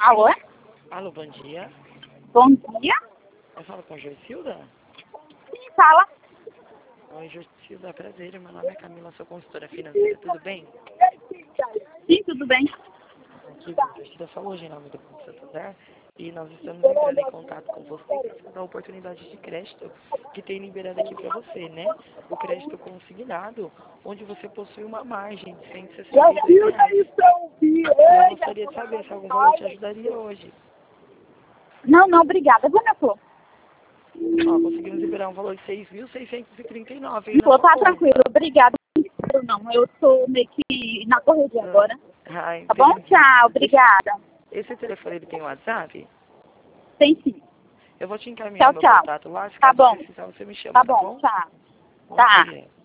Alô? Alô, bom dia. Bom dia. Eu falo com a Joicilda? Sim, fala. Oi, Joicilda, prazer. Meu nome é Camila, sou consultora financeira. Tudo bem? Sim, tudo bem. Aqui, Joicilda, só hoje em nome do Banco Santander. E nós estamos entrando em contato com você para dar oportunidade de crédito que tem liberado aqui para você, né? O crédito consignado, onde você possui uma margem de R$ 162. E eu gostaria de saber se algum valor te ajudaria hoje. Não, obrigada. Vamos, Flor. Ó, conseguimos liberar um valor de 6.639 na Flor, sua tá conta. tranquilo. Obrigada. Não, eu tô meio que na correria agora. Ah, Tá bom? entendi. Tchau, obrigada. Esse telefone, ele tem WhatsApp? Tem sim. Eu vou te encaminhar o meu Tchau. contato lá, se Tá caso bom. precisar você me chama, Tá tá bom, bom? tchau. Bom Tá. dia.